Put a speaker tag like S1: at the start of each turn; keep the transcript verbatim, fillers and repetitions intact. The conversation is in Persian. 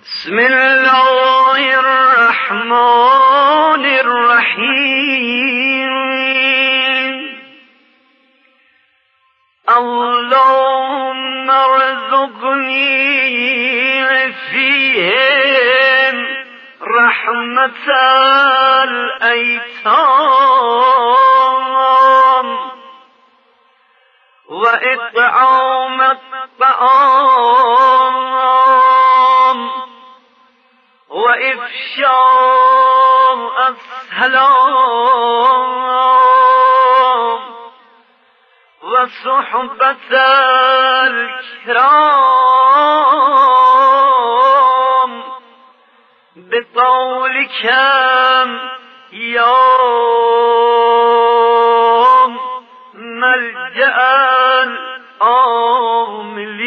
S1: بسم الله الرحمن الرحيم. اللهم ارزقني فيهم رحمة الأيتام وإطعام الطعام وإفشاء السلام وصحبة الكرام بقولك يا ملجأ العاملين.